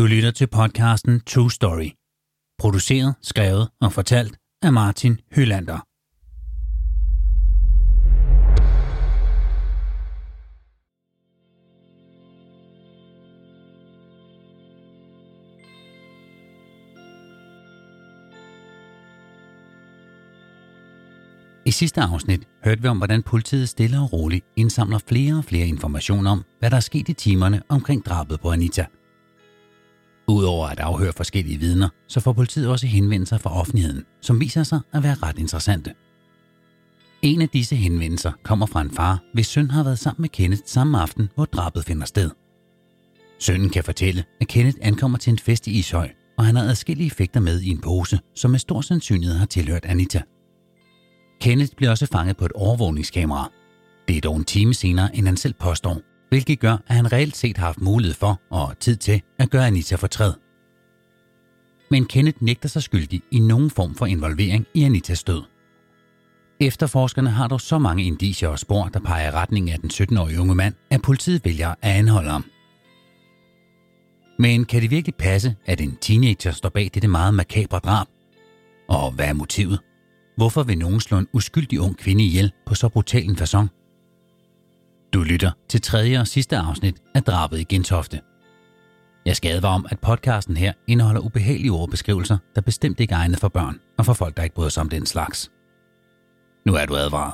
lytter til podcasten True Story. Produceret, skrevet og fortalt af Martin Hylander. I sidste afsnit hørte vi om, hvordan politiet stille og roligt indsamler flere og flere informationer om, hvad der er sket i timerne omkring drabet på Anita. Udover at afhøre forskellige vidner, så får politiet også henvendelser fra offentligheden, som viser sig at være ret interessante. En af disse henvendelser kommer fra en far, hvis søn har været sammen med Kenneth samme aften, hvor drabet finder sted. Sønnen kan fortælle, at Kenneth ankommer til en fest i Ishøj, og han har adskillige effekter med i en pose, som med stor sandsynlighed har tilhørt Anita. Kenneth bliver også fanget på et overvågningskamera. Det er dog en time senere, end han selv påstår, hvilket gør, at han reelt set har haft mulighed for og tid til at gøre Anita fortræd. Men Kenneth nægter sig skyldig i nogen form for involvering i Anitas død. Efterforskerne har dog så mange indicier og spor, der peger i retning af den 17-årige unge mand, at politiet vælger at anholde ham. Men kan det virkelig passe, at en teenager står bag dette meget makabre drab? Og hvad er motivet? Hvorfor vil nogen slå en uskyldig ung kvinde ihjel på så brutal en facon? Du lytter til tredje og sidste afsnit af Drabet i Gentofte. Jeg skal advare om, at podcasten her indeholder ubehagelige ordbeskrivelser, der bestemt ikke er egnet for børn og for folk, der ikke bryder sig om den slags. Nu er du advaret.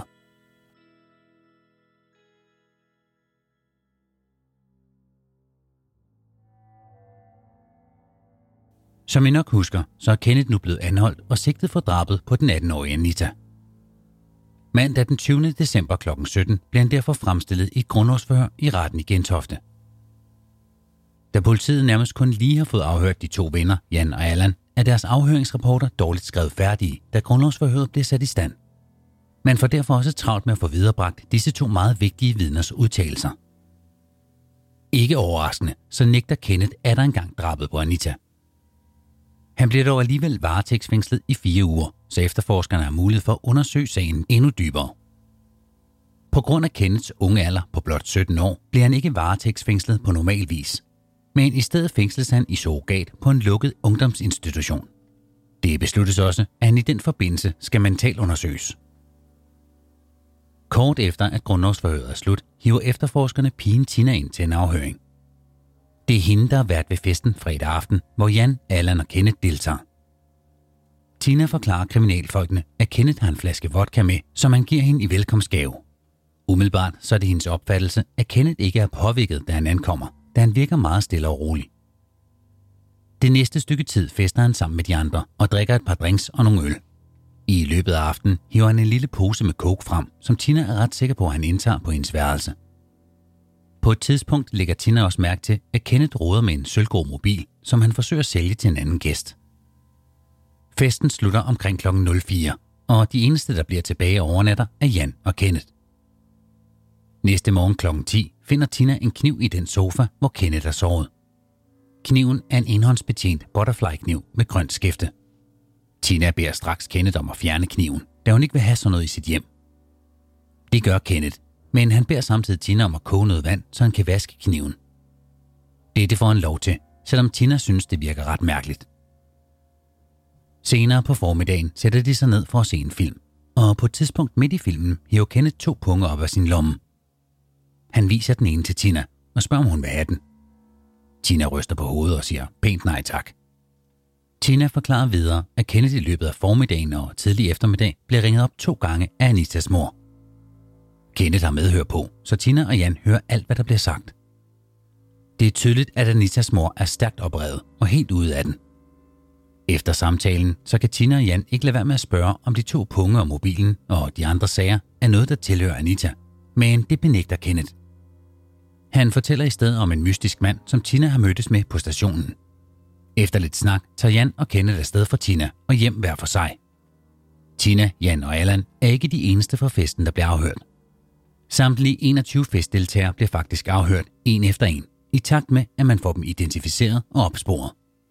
Som I nok husker, så er Kenneth nu blevet anholdt og sigtet for drabet på den 18-årige Anita. Mandag den 20. december kl. 17 blev han derfor fremstillet i et grundlovsforhør i retten i Gentofte. Da politiet nærmest kun lige har fået afhørt de to venner, Jan og Allan, er deres afhøringsrapporter dårligt skrevet færdige, da grundlovsforhøret bliver sat i stand. Man får derfor også travlt med at få viderebragt disse to meget vigtige vidners udtalelser. Ikke overraskende, så nægter Kenneth atter engang drabet på Anita. Han bliver dog alligevel varetægtsfængslet i 4 uger, så efterforskerne har mulighed for at undersøge sagen endnu dybere. På grund af Kenneths unge alder på blot 17 år, bliver han ikke varetægtsfængslet på normal vis, men i stedet fængsles han i surrogat på en lukket ungdomsinstitution. Det besluttes også, at han i den forbindelse skal mentalundersøges. Kort efter at grundlovsforhøret er slut, hiver efterforskerne pigen Tina ind til en afhøring. Det er hende, der har været ved festen fredag aften, hvor Jan, Allan og Kenneth deltager. Tina forklarer kriminalfolkene, at Kenneth har en flaske vodka med, som han giver hende i velkomstgave. Umiddelbart så er det hendes opfattelse, at Kenneth ikke er påvirket, da han ankommer, da han virker meget stille og rolig. Det næste stykke tid fester han sammen med de andre og drikker et par drinks og nogle øl. I løbet af aftenen hiver han en lille pose med coke frem, som Tina er ret sikker på, at han indtager på hendes værelse. På et tidspunkt lægger Tina også mærke til, at Kenneth roder med en sølvgrå mobil, som han forsøger at sælge til en anden gæst. Festen slutter omkring kl. 04, og de eneste, der bliver tilbage og overnatter, er Jan og Kenneth. Næste morgen kl. 10 finder Tina en kniv i den sofa, hvor Kenneth er sovet. Kniven er en enhåndsbetjent butterfly-kniv med grønt skæfte. Tina beder straks Kenneth om at fjerne kniven, da hun ikke vil have sådan noget i sit hjem. Det gør Kenneth, men han beder samtidig Tina om at koge noget vand, så han kan vaske kniven. Det får han lov til, selvom Tina synes, det virker ret mærkeligt. Senere på formiddagen sætter de sig ned for at se en film, og på et tidspunkt midt i filmen hiver Kenneth 2 punge op af sin lomme. Han viser den ene til Tina og spørger, om hun vil have den. Tina ryster på hovedet og siger pænt nej tak. Tina forklarer videre, at Kenneth i løbet af formiddagen og tidlig eftermiddag bliver ringet op 2 gange af Anitas mor. Kenneth har medhør på, så Tina og Jan hører alt, hvad der bliver sagt. Det er tydeligt, at Anitas mor er stærkt oprevet og helt ude af den. Efter samtalen, så kan Tina og Jan ikke lade være med at spørge, om de 2 punge og mobilen og de andre sager er noget, der tilhører Anita, men det benægter Kenneth. Han fortæller i stedet om en mystisk mand, som Tina har mødtes med på stationen. Efter lidt snak tager Jan og Kenneth afsted fra Tina og hjem hver for sig. Tina, Jan og Allan er ikke de eneste fra festen, der bliver afhørt. Samtlige 21 festdeltagere bliver faktisk afhørt en efter en, i takt med, at man får dem identificeret og opsporet.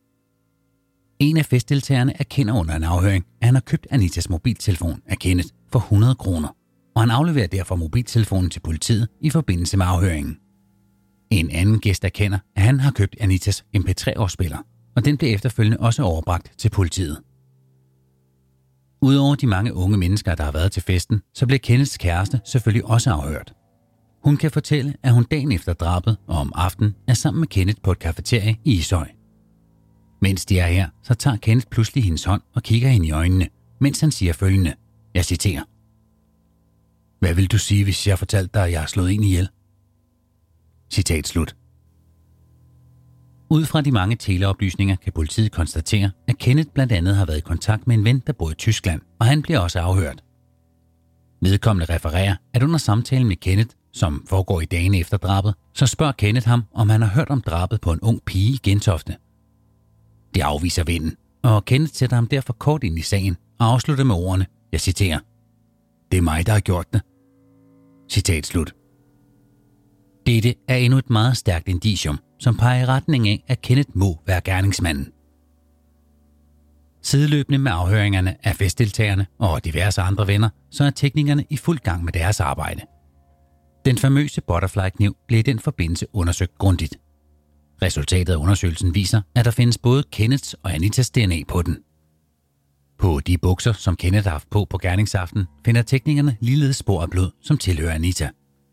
En af festdeltagerne erkender under en afhøring, at han har købt Anitas mobiltelefon af Kenneth for 100 kroner, og han afleverer derfor mobiltelefonen til politiet i forbindelse med afhøringen. En anden gæst erkender, at han har købt Anitas MP3-afspiller, og den blev efterfølgende også overbragt til politiet. Udover de mange unge mennesker, der har været til festen, så blev Kenneths kæreste selvfølgelig også afhørt. Hun kan fortælle, at hun dagen efter drabet og om aftenen er sammen med Kenneth på et cafeterie i Ishøj. Mens de er her, så tager Kenneth pludselig hendes hånd og kigger hende i øjnene, mens han siger følgende, jeg citerer: Hvad vil du sige, hvis jeg fortalte dig, at jeg har slået en ihjel? Citat slut. Ud fra de mange teleoplysninger kan politiet konstatere, at Kenneth blandt andet har været i kontakt med en ven, der bor i Tyskland, og han bliver også afhørt. Vedkommende refererer, at under samtalen med Kenneth, som foregår i dagene efter drabet, så spørger Kenneth ham, om han har hørt om drabet på en ung pige i Gentofte. Det afviser vennen, og Kenneth sætter ham derfor kort ind i sagen og afslutter med ordene, jeg citerer: Det er mig, der har gjort det. Citat slut. Dette er endnu et meget stærkt indicium, som peger i retning af, at Kenneth må være gerningsmanden. Sideløbende med afhøringerne af festdeltagerne og diverse andre venner, så er teknikerne i fuld gang med deres arbejde. Den famøse butterfly-kniv blev i den forbindelse undersøgt grundigt. Resultatet af undersøgelsen viser, at der findes både Kenneths og Anitas DNA på den. På de bukser, som Kenneth har haft på gerningsaften, finder teknikerne ligeledes spor af blod, som tilhører Anita.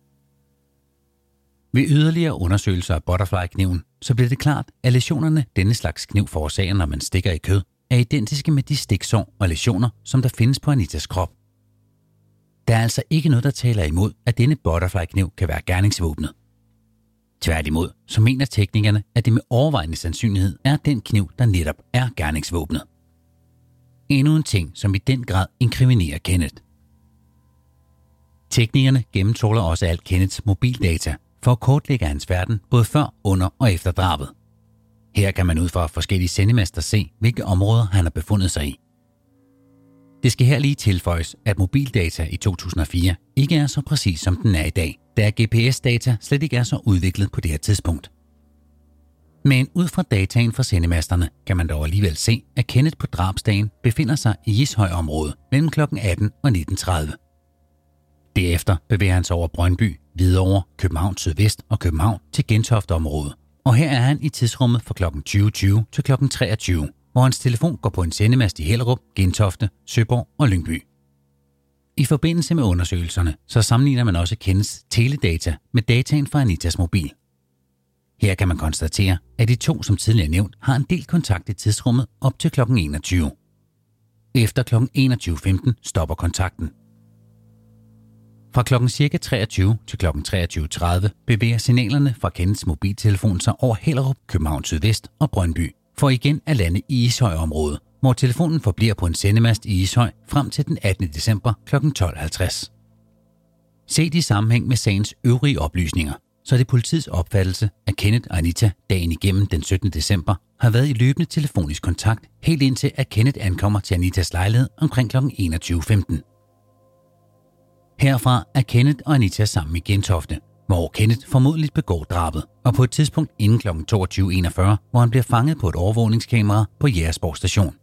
Ved yderligere undersøgelser af butterfly-kniven, så bliver det klart, at læsionerne denne slags kniv forårsager, når man stikker i kød, er identiske med de stiksår og læsioner, som der findes på Anitas krop. Der er altså ikke noget, der taler imod, at denne butterfly-kniv kan være gerningsvåbnet. Tværtimod, så mener teknikerne, at det med overvejende sandsynlighed er den kniv, der netop er gerningsvåbnet. Endnu en ting, som i den grad inkriminerer Kenneth. Teknikerne gennemtråler også alt Kenneths mobildata for at kortlægge hans verden både før, under og efter drabet. Her kan man ud fra forskellige sendemaster se, hvilke områder han har befundet sig i. Det skal her lige tilføjes, at mobildata i 2004 ikke er så præcis som den er i dag, da GPS-data slet ikke er så udviklet på det her tidspunkt. Men ud fra dataen fra sendemasterne kan man dog alligevel se, at Kenneth på drabsdagen befinder sig i Ishøj-området mellem kl. 18 og 19.30. Derefter bevæger han sig over Brøndby, Hvidovre, København Sydvest og København til Gentofte-området. Og her er han i tidsrummet fra kl. 20.20 til kl. 23, hvor hans telefon går på en sendemast i Hellerup, Gentofte, Søborg og Lyngby. I forbindelse med undersøgelserne, så sammenligner man også Kenneths teledata med dataen fra Anitas mobil. Her kan man konstatere, at de to, som tidligere nævnt, har en del kontakt i tidsrummet op til kl. 21. Efter kl. 21.15 stopper kontakten. Fra kl. ca. 23 til kl. 23.30 bevæger signalerne fra Kenneths mobiltelefon sig over Hellerup, København Sydvest og Brøndby, for igen at lande i Ishøj-området, hvor telefonen forbliver på en sendemast i Ishøj frem til den 18. december kl. 12.50. Set i sammenhæng med sagens øvrige oplysninger, så er det politiets opfattelse, at Kenneth og Anita dagen igennem den 17. december har været i løbende telefonisk kontakt, helt indtil at Kenneth ankommer til Anitas lejlighed omkring kl. 21.15. Herfra er Kenneth og Anita sammen i Gentofte, hvor Kenneth formodentlig begår drabet, og på et tidspunkt inden kl. 22.41, hvor han bliver fanget på et overvågningskamera på Jægersborg Station.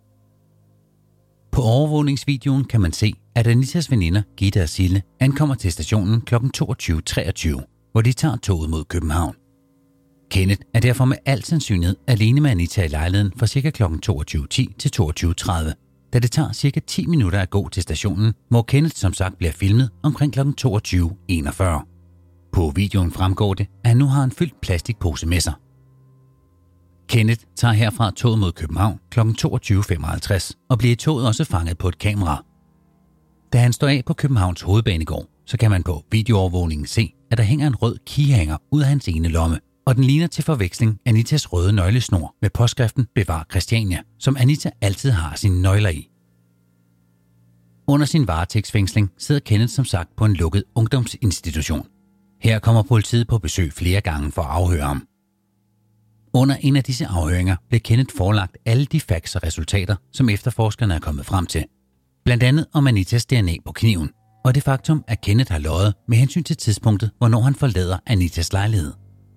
På overvågningsvideoen kan man se, at Anitas veninder Gitte og Sille ankommer til stationen kl. 22.23, hvor de tager toget mod København. Kenneth er derfor med al sandsynlighed alene med Anita i lejligheden fra ca. kl. 22.10 til 22.30, da det tager ca. 10 minutter at gå til stationen, hvor Kenneth som sagt bliver filmet omkring kl. 22.41. På videoen fremgår det, at han nu har en fyldt plastikpose med sig. Kenneth tager herfra toget mod København kl. 22.55 og bliver i toget også fanget på et kamera. Da han står af på Københavns Hovedbanegård, så kan man på videoovervågningen se, at der hænger en rød keyhanger ud af hans ene lomme, og den ligner til forveksling Anitas røde nøglesnor med påskriften Bevar Christiania, som Anita altid har sine nøgler i. Under sin varetægtsfængsling sidder Kenneth som sagt på en lukket ungdomsinstitution. Her kommer politiet på besøg flere gange for at afhøre ham. Under en af disse afhøringer blev Kenneth forelagt alle de facts og resultater, som efterforskerne er kommet frem til. Blandt andet om Anitas DNA på kniven, og det faktum, at Kenneth har løjet med hensyn til tidspunktet, hvornår han forlader Anitas lejlighed.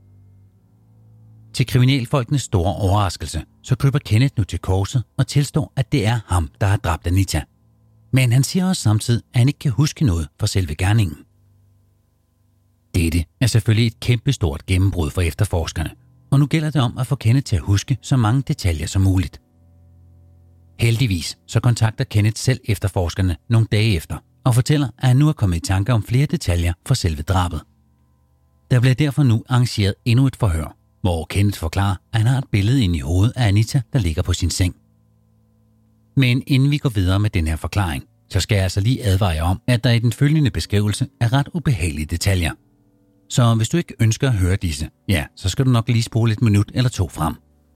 Til kriminalfolkenes store overraskelse, så kryber Kenneth nu til korset og tilstår, at det er ham, der har dræbt Anita. Men han siger også samtidig, at han ikke kan huske noget fra selve gerningen. Dette er selvfølgelig et kæmpestort gennembrud for efterforskerne, og nu gælder det om at få Kenneth til at huske så mange detaljer som muligt. Heldigvis så kontakter Kenneth selv efterforskerne nogle dage efter og fortæller, at han nu er kommet i tanke om flere detaljer fra selve drabet. Der bliver derfor nu arrangeret endnu et forhør, hvor Kenneth forklarer, at han har et billede inde i hovedet af Anita, der ligger på sin seng. Men inden vi går videre med den her forklaring, så skal jeg altså lige advare jer om, at der i den følgende beskrivelse er ret ubehagelige detaljer. Så hvis du ikke ønsker at høre disse, ja, så skal du nok lige spole et minut eller to frem.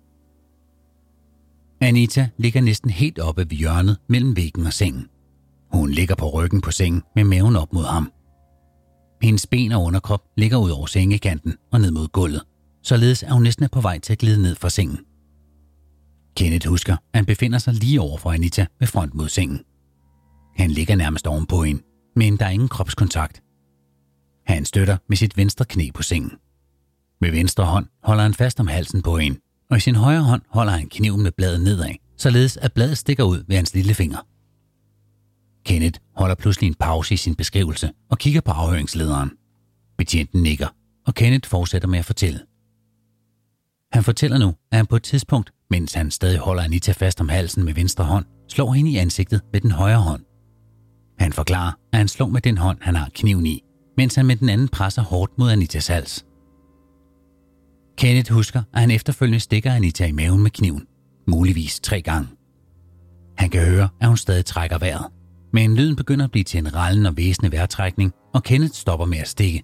Anita ligger næsten helt oppe ved hjørnet mellem væggen og sengen. Hun ligger på ryggen på sengen med maven op mod ham. Hendes ben og underkrop ligger ud over sengekanten og ned mod gulvet, således at hun næsten er på vej til at glide ned fra sengen. Kenneth husker, at han befinder sig lige over for Anita med front mod sengen. Han ligger nærmest ovenpå hende, men der er ingen kropskontakt. Han støtter med sit venstre knæ på sengen. Med venstre hånd holder han fast om halsen på hende, og i sin højre hånd holder han kniven med bladet nedad, således at bladet stikker ud ved hans lille finger. Kenneth holder pludselig en pause i sin beskrivelse og kigger på afhøringslederen. Betjenten nikker, og Kenneth fortsætter med at fortælle. Han fortæller nu, at han på et tidspunkt, mens han stadig holder Anita fast om halsen med venstre hånd, slår hende i ansigtet med den højre hånd. Han forklarer, at han slår med den hånd, han har kniven i, mens han med den anden presser hårdt mod Anitas hals. Kenneth husker, at han efterfølgende stikker Anita i maven med kniven, muligvis 3 gange. Han kan høre, at hun stadig trækker vejret, men lyden begynder at blive til en rallen og væsende vejrtrækning, og Kenneth stopper med at stikke.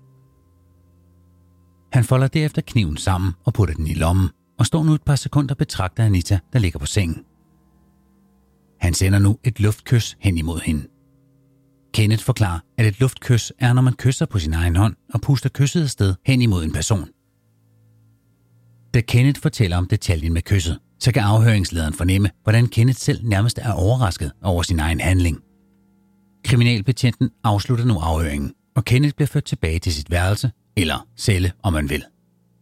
Han folder derefter kniven sammen og putter den i lommen, og står nu et par sekunder og betragter Anita, der ligger på sengen. Han sender nu et luftkys hen imod hende. Kenneth forklarer, at et luftkys er, når man kysser på sin egen hånd og puster kysset afsted hen imod en person. Da Kenneth fortæller om detaljen med kysset, så kan afhøringslederen fornemme, hvordan Kenneth selv nærmest er overrasket over sin egen handling. Kriminalbetjenten afslutter nu afhøringen, og Kenneth bliver ført tilbage til sit værelse, eller celle, om man vil.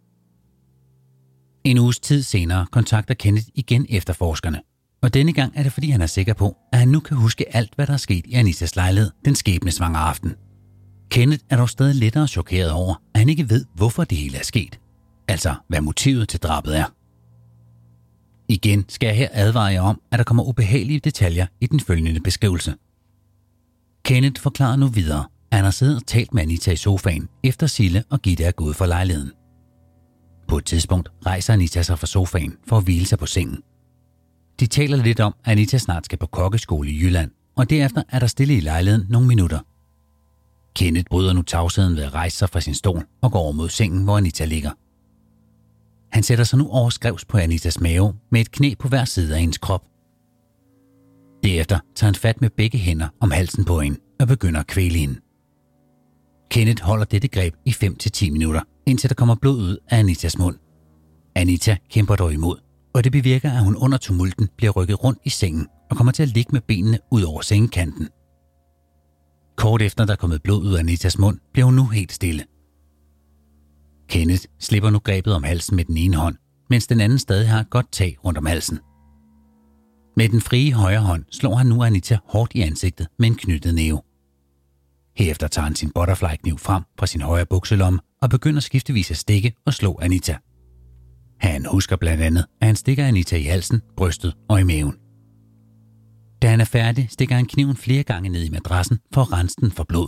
En uges tid senere kontakter Kenneth igen efterforskerne, og denne gang er det, fordi han er sikker på, at han nu kan huske alt, hvad der er sket i Anitas lejlighed den skæbnesvangre aften. Kenneth er dog stadig lettere chokeret over, at han ikke ved, hvorfor det hele er sket. Altså, hvad motivet til drabet er. Igen skal jeg her advare jer om, at der kommer ubehagelige detaljer i den følgende beskrivelse. Kenneth forklarer nu videre, at han har siddet og talt med Anita i sofaen, efter Sille og Gitte er gået fra lejligheden. På et tidspunkt rejser Anita sig fra sofaen for at hvile sig på sengen. De taler lidt om, at Anita snart skal på kokkeskole i Jylland, og derefter er der stille i lejligheden nogle minutter. Kenneth bryder nu tavsheden ved at rejse sig fra sin stol og går over mod sengen, hvor Anita ligger. Han sætter sig nu overskrevs på Anitas mave med et knæ på hver side af hendes krop. Derefter tager han fat med begge hænder om halsen på hende og begynder at kvæle hende. Kenneth holder dette greb i 5-10 minutter, indtil der kommer blod ud af Anitas mund. Anita kæmper dog imod, og det bevirker, at hun under tumulten bliver rykket rundt i sengen og kommer til at ligge med benene ud over sengekanten. Kort efter der er kommet blod ud af Anitas mund, bliver hun nu helt stille. Kenneth slipper nu grebet om halsen med den ene hånd, mens den anden stadig har et godt tag rundt om halsen. Med den frie højre hånd slår han nu Anita hårdt i ansigtet med en knyttet næve. Herefter tager han sin butterfly-kniv frem fra sin højre bukselomme og begynder skiftevis at stikke og slå Anita. Han husker blandt andet, at han stikker Anita i halsen, brystet og i maven. Da han er færdig, stikker han kniven flere gange ned i madrassen for at rense den for blod.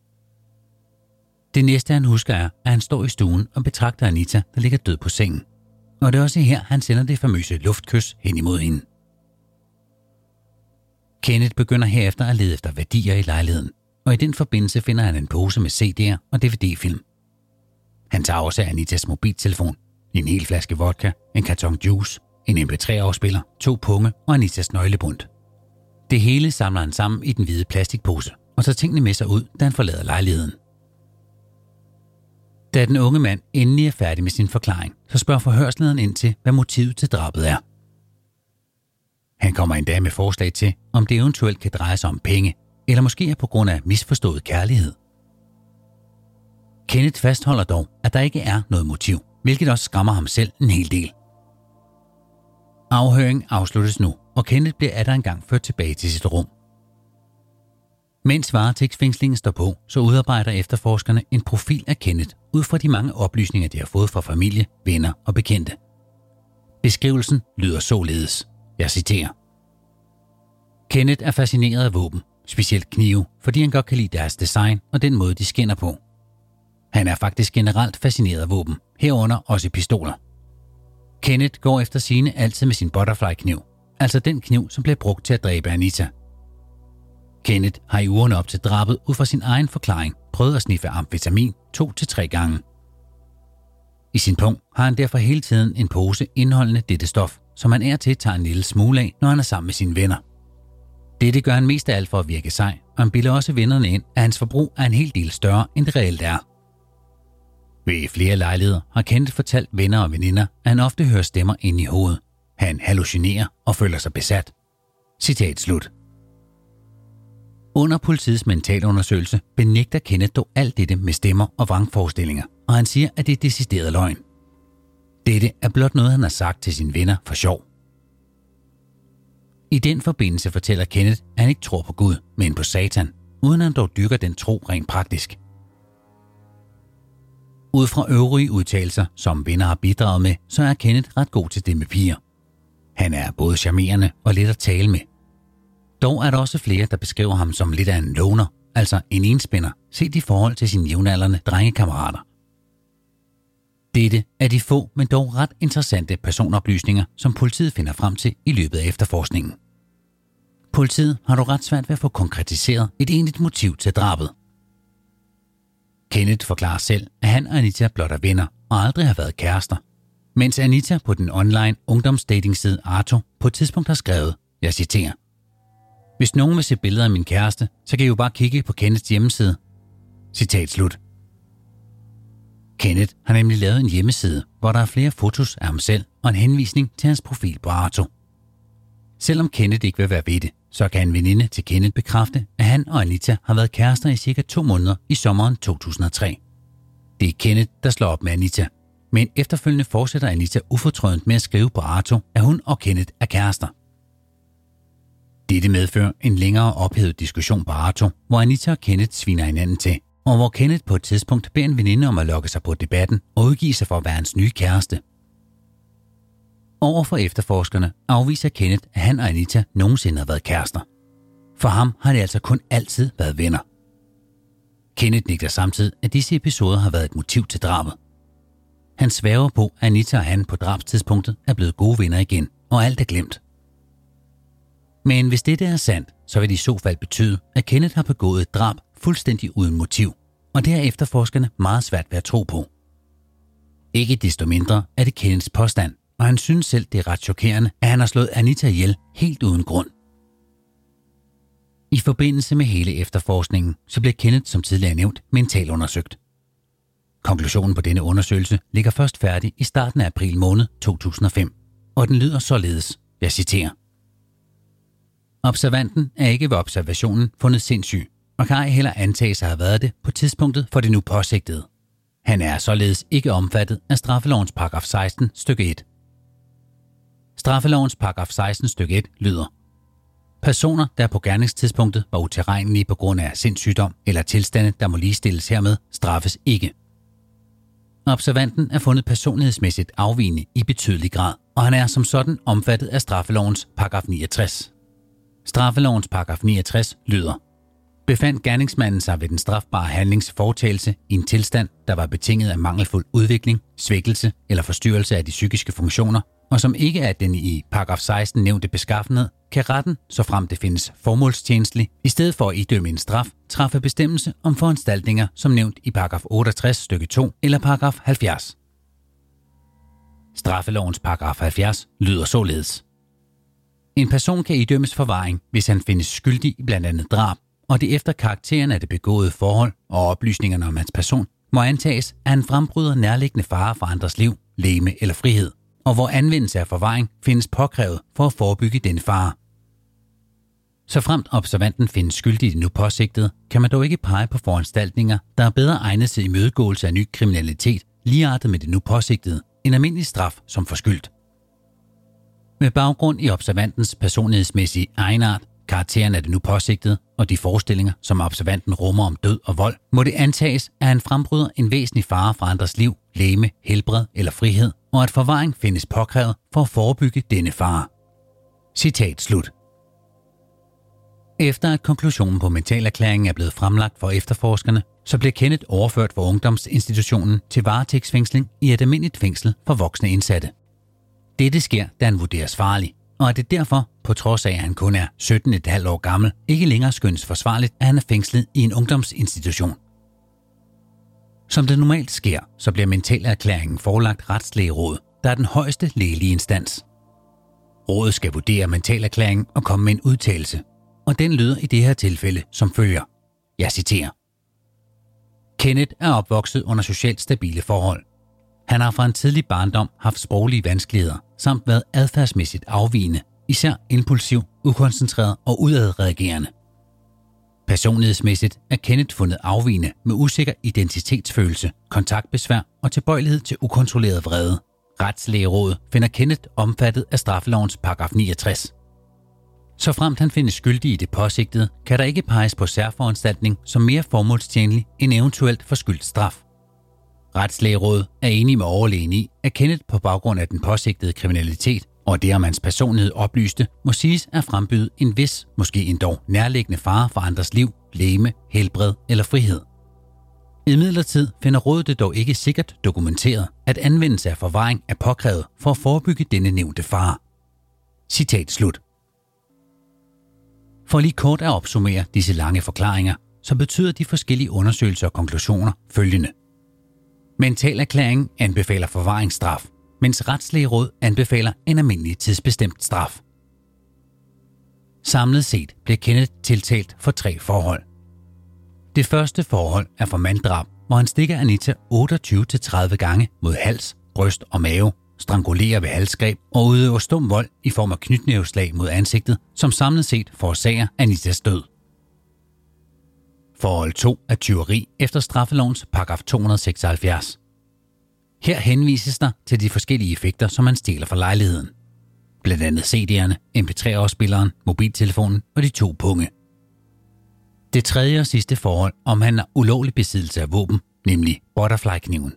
Det næste han husker er, at han står i stuen og betragter Anita, der ligger død på sengen. Og det er også her, han sender det famøse luftkys hen imod hende. Kenneth begynder herefter at lede efter værdier i lejligheden, og i den forbindelse finder han en pose med CD'er og DVD-film. Han tager også Anitas mobiltelefon, en hel flaske vodka, en karton juice, en MP3-afspiller, 2 punge og Anitas nøglebund. Det hele samler han sammen i den hvide plastikpose, og tager tingene med sig ud, da han forlader lejligheden. Da den unge mand endelig er færdig med sin forklaring, så spørger forhørslederen ind til, hvad motivet til drabet er. Han kommer endda med forslag til, om det eventuelt kan dreje sig om penge, eller måske er på grund af misforstået kærlighed. Kenneth fastholder dog, at der ikke er noget motiv, hvilket også skræmmer ham selv en hel del. Afhøringen afsluttes nu, og Kenneth bliver atter engang ført tilbage til sit rum. Mens varetægtsfængslingen står på, så udarbejder efterforskerne en profil af Kenneth ud fra de mange oplysninger, de har fået fra familie, venner og bekendte. Beskrivelsen lyder således. Jeg citerer. Kenneth er fascineret af våben, specielt knive, fordi han godt kan lide deres design og den måde, de skinner på. Han er faktisk generelt fascineret af våben, herunder også pistoler. Kenneth går efter sigende altid med sin butterfly-kniv, altså den kniv, som blev brugt til at dræbe Anita. Kenneth har i ugerne op til drabet ud fra sin egen forklaring prøvet at sniffe amfetamin 2-3 gange. I sin pung har han derfor hele tiden en pose indeholdende dette stof, som han til tager en lille smule af, når han er sammen med sine venner. Dette gør han mest af alt for at virke sej, og han bilder også vennerne ind, at hans forbrug er en hel del større, end det reelt er. Ved flere lejligheder har Kenneth fortalt venner og veninder, at han ofte hører stemmer inde i hovedet. Han hallucinerer og føler sig besat. Citat slut. Under politiets mentalundersøgelse benægter Kenneth dog alt dette med stemmer og vrangforestillinger, og han siger, at det er decideret løgn. Dette er blot noget, han har sagt til sine venner for sjov. I den forbindelse fortæller Kenneth, at han ikke tror på Gud, men på Satan, uden han dog dyrker den tro rent praktisk. Ud fra øvrige udtalelser, som venner har bidraget med, så er Kenneth ret god til det med piger. Han er både charmerende og let at tale med. Dog er der også flere, der beskriver ham som lidt af en loner, altså en enspænder, set i forhold til sine jævnaldrende drengekammerater. Dette er de få, men dog ret interessante personoplysninger, som politiet finder frem til i løbet af efterforskningen. Politiet har dog ret svært ved at få konkretiseret et egentligt motiv til drabet. Kenneth forklarer selv, at han og Anita blot er venner og aldrig har været kærester, mens Anita på den online ungdomsdatingside Arto på et tidspunkt har skrevet, jeg citerer, hvis nogen vil se billeder af min kæreste, så kan I jo bare kigge på Kenneths hjemmeside. Citat slut. Kenneth har nemlig lavet en hjemmeside, hvor der er flere fotos af ham selv og en henvisning til hans profil på Arto. Selvom Kenneth ikke vil være ved det, så kan en veninde til Kenneth bekræfte, at han og Anita har været kærester i cirka 2 måneder i sommeren 2003. Det er Kenneth, der slår op med Anita, men efterfølgende fortsætter Anita ufortrødent med at skrive på Arto, at hun og Kenneth er kærester. Dette medfører en længere ophedet diskussion på Arto, hvor Anita og Kenneth sviner hinanden til, og hvor Kenneth på et tidspunkt beder en veninde om at logge sig på debatten og udgive sig for at være hans nye kæreste. Overfor efterforskerne afviser Kenneth, at han og Anita nogensinde har været kærester. For ham har det altså kun altid været venner. Kenneth nægter samtidig, at disse episoder har været et motiv til drabet. Han sværger på, at Anita og han på drabstidspunktet er blevet gode venner igen, og alt er glemt. Men hvis dette er sandt, så vil det i så fald betyde, at Kenneth har begået et drab fuldstændig uden motiv, og det er efterforskerne meget svært ved at tro på. Ikke desto mindre er det Kenneths påstand, og han synes selv, det er ret chokerende, at han har slået Anita ihjel helt uden grund. I forbindelse med hele efterforskningen, så blev Kenneth som tidligere nævnt mentalundersøgt. Konklusionen på denne undersøgelse ligger først færdig i starten af april måned 2005, og den lyder således, jeg citerer. Observanten er ikke ved observationen fundet sindssyg, og kan ej heller antages at have været det på tidspunktet for det nu påsigtede. Han er således ikke omfattet af straffelovens paragraf 16 stykke 1. Straffelovens paragraf 16 stykke 1 lyder: personer, der på gerningstidspunktet var utilregnelige på grund af sindssygdom eller tilstande, der må ligestilles hermed, straffes ikke. Observanten er fundet personlighedsmæssigt afvigende i betydelig grad, og han er som sådan omfattet af straffelovens paragraf 69. Straffelovens paragraf 69 lyder: befandt gerningsmanden sig ved den strafbare handlings foretagelse i en tilstand, der var betinget af mangelfuld udvikling, svækkelse eller forstyrrelse af de psykiske funktioner, og som ikke er den i paragraf 16 nævnte beskaffenhed, kan retten, såfremt det findes formålstjenestelig, i stedet for at idømme en straf, træffe bestemmelse om foranstaltninger som nævnt i paragraf 68 stykke 2 eller paragraf 70. Straffelovens paragraf 70 lyder således: en person kan idømmes forvaring, hvis han findes skyldig i blandt andet drab, og det efter karakteren af det begåede forhold og oplysningerne om hans person må antages, at han frembryder nærliggende fare for andres liv, legeme eller frihed, og hvor anvendelse af forvaring findes påkrævet for at forebygge denne fare. Såfremt observanten findes skyldig i det nu påsigtede, kan man dog ikke pege på foranstaltninger, der er bedre egnet til imødegåelse af ny kriminalitet, ligeartet med det nu påsigtede, en almindelig straf som forskyldt. Med baggrund i observantens personlighedsmæssige egenart, karakteren af det nu påsigtede og de forestillinger, som observanten rummer om død og vold, må det antages, at han frembryder en væsentlig fare for andres liv, legeme, helbred eller frihed, og at forvaring findes påkrævet for at forebygge denne fare. Citat slut. Efter at konklusionen på mentalerklæringen er blevet fremlagt for efterforskerne, så bliver Kenneth overført fra ungdomsinstitutionen til varetægtsfængsling i et almindeligt fængsel for voksne indsatte. Dette sker, da han vurderes farlig, og at det derfor, på trods af at han kun er 17,5 år gammel, ikke længere skønnes forsvarligt, at han er fængslet i en ungdomsinstitution. Som det normalt sker, så bliver mentalerklæringen forelagt Retslægerådet, der er den højeste lægelige instans. Rådet skal vurdere mentalerklæringen og komme med en udtalelse, og den lyder i det her tilfælde som følger. Jeg citerer. Kenneth er opvokset under socialt stabile forhold. Han har fra en tidlig barndom haft sproglige vanskeligheder, samt været adfærdsmæssigt afvigende, især impulsiv, ukoncentreret og udadreagerende. Personlighedsmæssigt er Kenneth fundet afvigende med usikker identitetsfølelse, kontaktbesvær og tilbøjelighed til ukontrolleret vrede. Retslægerådet finder Kenneth omfattet af straffelovens paragraf 69. Såfremt han findes skyldig i det påsigtede, kan der ikke peges på særforanstaltning som mere formålstjenlig end eventuelt forskyldt straf. Retslægerådet er enig med overlægen i, at Kenneth på baggrund af den påsigtede kriminalitet og det om hans personlighed oplyste, må siges at frembyde en vis, måske endog nærliggende fare for andres liv, legeme, helbred eller frihed. Imidlertid finder rådet det dog ikke sikkert dokumenteret, at anvendelse af forvaring er påkrævet for at forebygge denne nævnte fare. Citat slut. For lige kort at opsummere disse lange forklaringer, så betyder de forskellige undersøgelser og konklusioner følgende. Mentalerklæringen anbefaler forvaringsstraf, mens Retslægeråd anbefaler en almindelig tidsbestemt straf. Samlet set bliver Kenneth tiltalt for 3 forhold. Det første forhold er for manddrab, hvor han stikker Anita 28-30 gange mod hals, bryst og mave, strangulerer ved halsgreb og udøver stum vold i form af knytnæveslag mod ansigtet, som samlet set forårsager Anitas død. Forhold 2 er tyveri efter straffelovens paragraf 276. Her henvises der til de forskellige effekter, som man stjæler fra lejligheden. Blandt andet CD'erne, MP3-afspilleren, mobiltelefonen og de 2 punge. Det tredje og sidste forhold omhandler ulovlig besiddelse af våben, nemlig butterfly-kniven.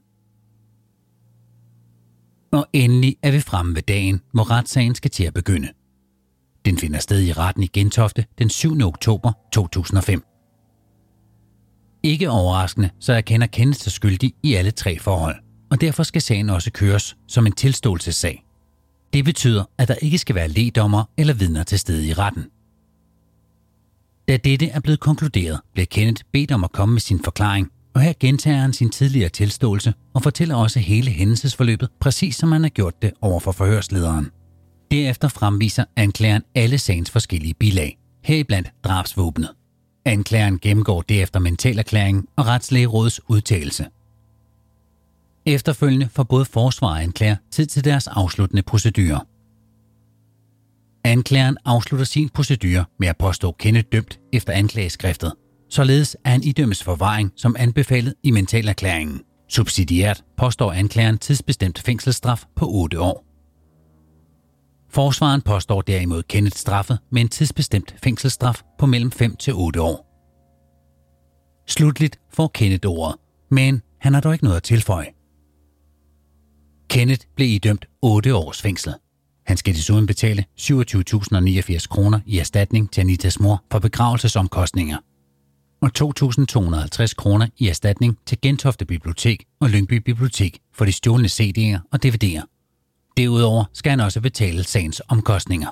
Og endelig er vi fremme ved dagen, hvor retssagen skal til at begynde. Den finder sted i retten i Gentofte den 7. oktober 2005. Ikke overraskende, så erkender Kenneth sig skyldig i alle 3 forhold, og derfor skal sagen også køres som en tilståelsessag. Det betyder, at der ikke skal være lægdommer eller vidner til stede i retten. Da dette er blevet konkluderet, bliver Kenneth bedt om at komme med sin forklaring, og her gentager han sin tidligere tilståelse og fortæller også hele hændelsesforløbet, præcis som han har gjort det over for forhørslederen. Derefter fremviser anklageren alle sagens forskellige bilag, heriblandt drabsvåbnet. Anklageren gennemgår derefter mentalerklæringen og Retslægerådets udtalelse. Efterfølgende får både forsvar og anklager tid til deres afsluttende procedure. Anklageren afslutter sin procedure med at påstå Kenneth dømt efter anklageskriftet, således at han idømmes forvaring som anbefalet i mentalerklæringen. Subsidiært påstår anklageren tidsbestemt fængselsstraf på 8 år. Forsvaren påstår derimod Kenneth straffet med en tidsbestemt fængselsstraf på mellem 5 til 8 år. Slutligt får Kenneth ordet, men han har dog ikke noget at tilføje. Kenneth blev idømt 8 års fængsel. Han skal desuden betale 27.089 kroner i erstatning til Anitas mor for begravelsesomkostninger og 2.250 kroner i erstatning til Gentofte Bibliotek og Lyngby Bibliotek for de stjålne CD'er og DVD'er. Derudover skal han også betale sagens omkostninger.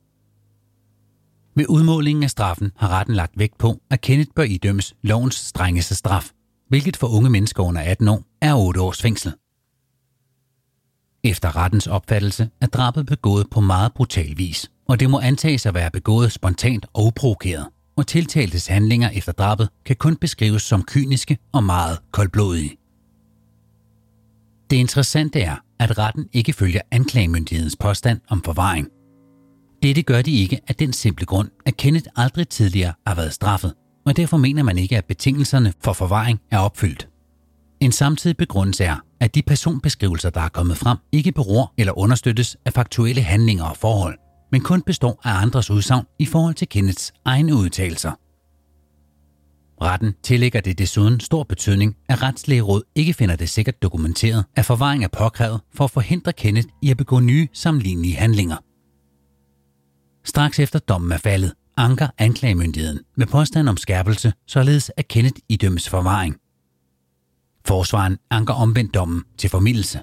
Ved udmålingen af straffen har retten lagt vægt på, at Kenneth bør idømmes lovens strengeste straf, hvilket for unge mennesker under 18 år er 8 års fængsel. Efter rettens opfattelse er drabet begået på meget brutal vis, og det må antages at være begået spontant og uprovokeret, og tiltaltes handlinger efter drabet kan kun beskrives som kyniske og meget koldblodige. Det interessante er, at retten ikke følger anklagemyndighedens påstand om forvaring. Dette gør de ikke af den simple grund, at Kenneth aldrig tidligere har været straffet, og derfor mener man ikke, at betingelserne for forvaring er opfyldt. En samtidig begrundelse er, at de personbeskrivelser, der er kommet frem, ikke beror eller understøttes af faktuelle handlinger og forhold, men kun består af andres udsagn i forhold til Kenneths egne udtalelser. Retten tillægger det desuden stor betydning, at retslægeråd ikke finder det sikkert dokumenteret, at forvaring er påkrævet for at forhindre Kenneth i at begå nye sammenlignelige handlinger. Straks efter dommen er faldet, anker anklagemyndigheden med påstand om skærpelse, således at Kenneth idømmes forvaring. Forsvaren anker omvendt dommen til formildelse.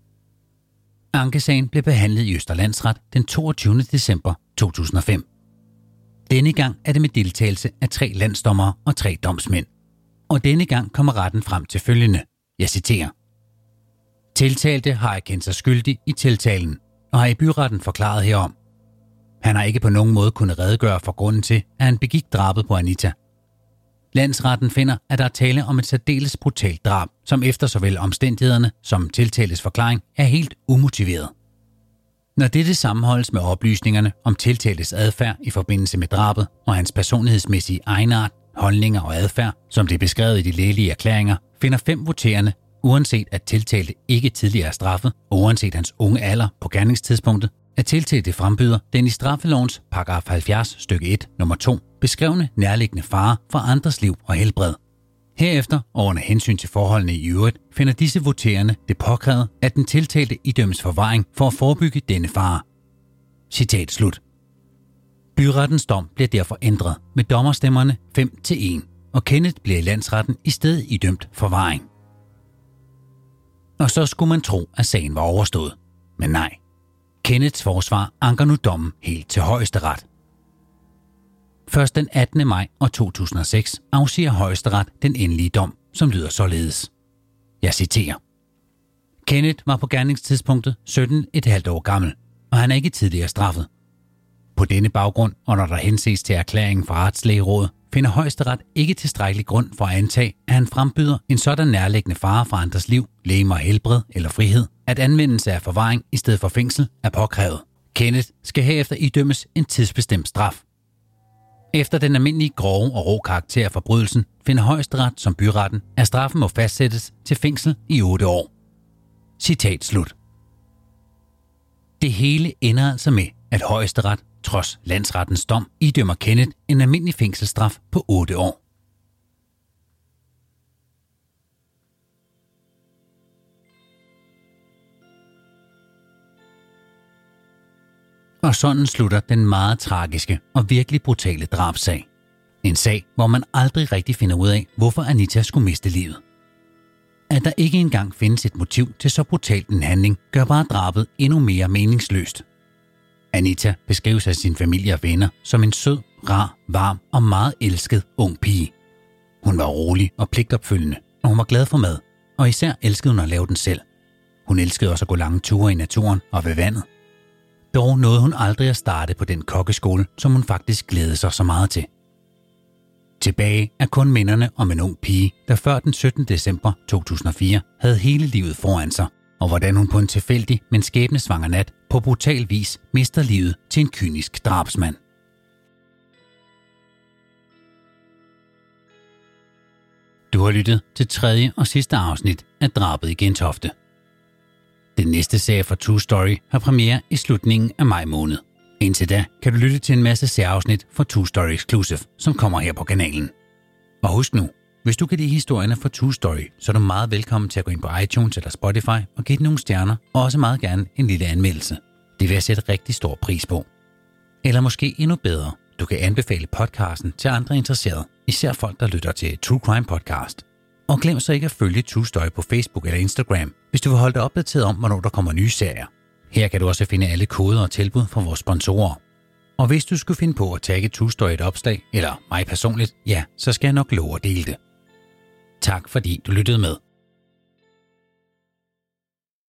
Ankesagen blev behandlet i Østre Landsret den 22. december 2005. Denne gang er det med deltagelse af 3 landsdommere og 3 domsmænd. Og denne gang kommer retten frem til følgende. Jeg citerer. Tiltalte har erkendt sig skyldig i tiltalen og har i byretten forklaret herom. Han har ikke på nogen måde kunnet redegøre for grunden til, at han begik drabet på Anita. Landsretten finder, at der er tale om et særdeles brutalt drab, som efter såvel omstændighederne som tiltaltes forklaring er helt umotiveret. Når dette sammenholdes med oplysningerne om tiltaltes adfærd i forbindelse med drabet og hans personlighedsmæssige egenart, holdninger og adfærd, som det er beskrevet i de lægelige erklæringer, finder 5 voterende, uanset at tiltalte ikke tidligere er straffet, og uanset hans unge alder på gerningstidspunktet, at tiltalte frembyder den i straffelovens paragraf 70 stykke 1 nummer 2 beskrevne nærliggende fare for andres liv og helbred. Herefter, og under hensyn til forholdene i øvrigt, finder disse voterende det påkrævet, at den tiltalte idømmes forvaring for at forebygge denne fare. Citat slut. Byrettens dom bliver derfor ændret med dommerstemmerne 5-1, og Kenneth bliver i landsretten i stedet idømt forvaring. Og så skulle man tro, at sagen var overstået. Men nej. Kenneths forsvar anker nu dommen helt til Højesteret. Først den 18. maj 2006 afsiger Højesteret den endelige dom, som lyder således. Jeg citerer. Kenneth var på gerningstidspunktet 17,5 år gammel, og han er ikke tidligere straffet. På denne baggrund, og når der henses til erklæringen fra retslægerådet, finder Højesteret ikke tilstrækkelig grund for at antage, at han frembyder en sådan nærliggende fare for andres liv, legeme og helbred eller frihed, at anvendelse af forvaring i stedet for fængsel er påkrævet. Kenneth skal herefter idømmes en tidsbestemt straf. Efter den almindelige grove og rå karakter af forbrydelsen, finder Højesteret som byretten, at straffen må fastsættes til fængsel i 8 år. Citat slut. Det hele ender altså med, at Højesteret, trods landsrettens dom, idømmer Kenneth en almindelig fængselsstraf på 8 år. Og sådan slutter den meget tragiske og virkelig brutale drabssag. En sag, hvor man aldrig rigtig finder ud af, hvorfor Anita skulle miste livet. At der ikke engang findes et motiv til så brutalt en handling, gør bare drabet endnu mere meningsløst. Anita beskrives af sin familie og venner som en sød, rar, varm og meget elsket ung pige. Hun var rolig og pligtopfyldende, og hun var glad for mad, og især elskede hun at lave den selv. Hun elskede også at gå lange ture i naturen og ved vandet. Dog nåede hun aldrig at starte på den kokkeskole, som hun faktisk glædede sig så meget til. Tilbage er kun minderne om en ung pige, der før den 17. december 2004 havde hele livet foran sig, og hvordan hun på en tilfældig, men skæbnesvanger nat på brutal vis mister livet til en kynisk drabsmand. Du har lyttet til 3. og sidste afsnit af Drabet i Gentofte. Den næste serie fra True Story har premiere i slutningen af maj måned. Indtil da kan du lytte til en masse særafsnit fra True Story Exclusive, som kommer her på kanalen. Og husk nu, hvis du kan lide historierne fra True Story, så er du meget velkommen til at gå ind på iTunes eller Spotify og give den nogle stjerner, og også meget gerne en lille anmeldelse. Det vil jeg sætte rigtig stor pris på. Eller måske endnu bedre, du kan anbefale podcasten til andre interesserede, især folk, der lytter til True Crime Podcast. Og glem så ikke at følge True Story på Facebook eller Instagram, hvis du vil holde dig opdateret om, hvornår der kommer nye serier. Her kan du også finde alle koder og tilbud fra vores sponsorer. Og hvis du skulle finde på at tagge True Story et opslag, eller mig personligt, ja, så skal jeg nok love at dele det. Tak fordi du lyttede med.